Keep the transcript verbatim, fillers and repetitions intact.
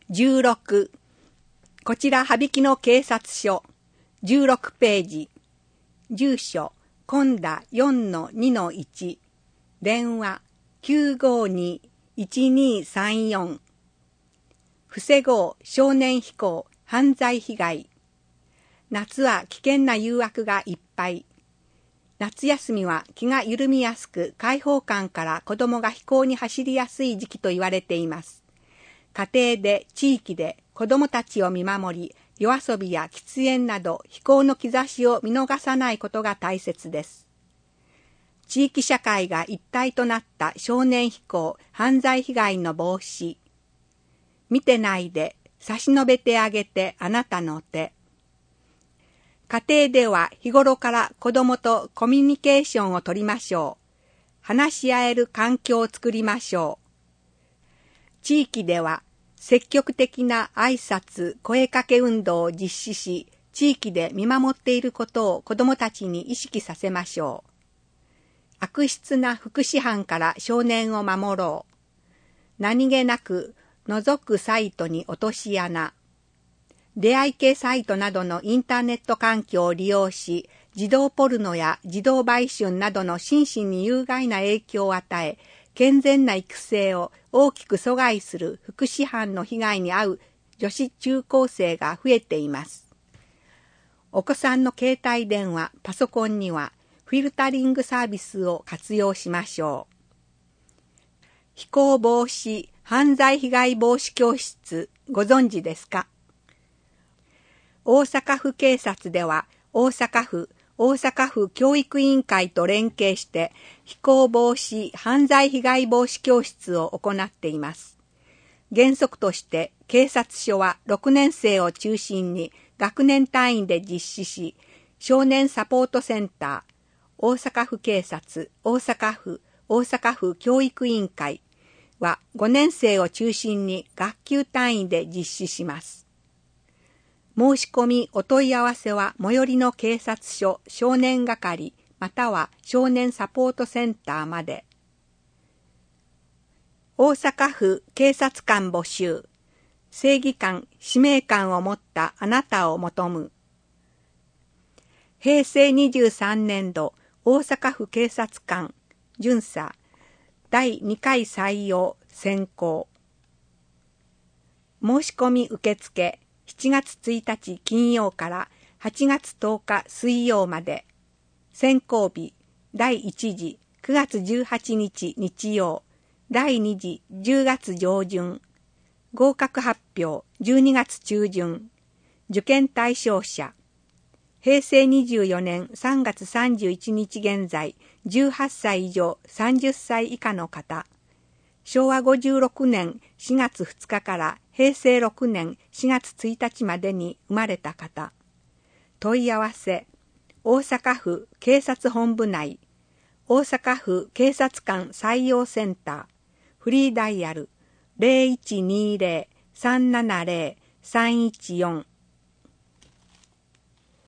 じゅうろく、こちら羽曳野警察署、じゅうろくページ、住所、今田 よんのにのいち、電話 きゅうごに いちにさんよん、防ごう少年非行犯罪被害。夏は危険な誘惑がいっぱい。夏休みは気が緩みやすく、開放感から子供が非行に走りやすい時期と言われています。家庭で地域で子供たちを見守り、夜遊びや喫煙など非行の兆しを見逃さないことが大切です。地域社会が一体となった少年非行犯罪被害の防止。見てないで差し伸べてあげてあなたの手。家庭では日頃から子供とコミュニケーションを取りましょう。話し合える環境を作りましょう。地域では積極的な挨拶、声かけ運動を実施し、地域で見守っていることを子どもたちに意識させましょう。悪質な福祉犯から少年を守ろう。何気なく覗くサイトに落とし穴。出会い系サイトなどのインターネット環境を利用し、児童ポルノや児童売春などの心身に有害な影響を与え、健全な育成を大きく阻害する福祉犯の被害に遭う女子中高生が増えています。お子さんの携帯電話、パソコンにはフィルタリングサービスを活用しましょう。非行防止犯罪被害防止教室、ご存知ですか？大阪府警察では大阪府大阪府教育委員会と連携して非行防止犯罪被害防止教室を行っています。原則として警察署はろくねん生を中心に学年単位で実施し、少年サポートセンター、大阪府警察、大阪府、大阪府教育委員会はごねん生を中心に学級単位で実施します。申し込みお問い合わせは最寄りの警察署少年係または少年サポートセンターまで。大阪府警察官募集。正義感、使命感を持ったあなたを求む。平成にじゅうさんねんど大阪府警察官巡査だいにかい採用選考。申し込み受付しちがつついたち金曜からはちがつとおか水曜まで。選考日だいいち次くがつじゅうはちにち日曜、だいに次じゅうがつ上旬。合格発表じゅうにがつ中旬。受験対象者。平成にじゅうよねんさんがつさんじゅういちにち現在じゅうはっさい以上さんじゅっさい以下の方。昭和ごじゅうろくねんしがつふつかから平成ろくねんしがつついたちまでに生まれた方。問い合わせ、大阪府警察本部内、大阪府警察官採用センター、フリーダイヤル ゼロいちにゼロ さんななゼロ さんいちよん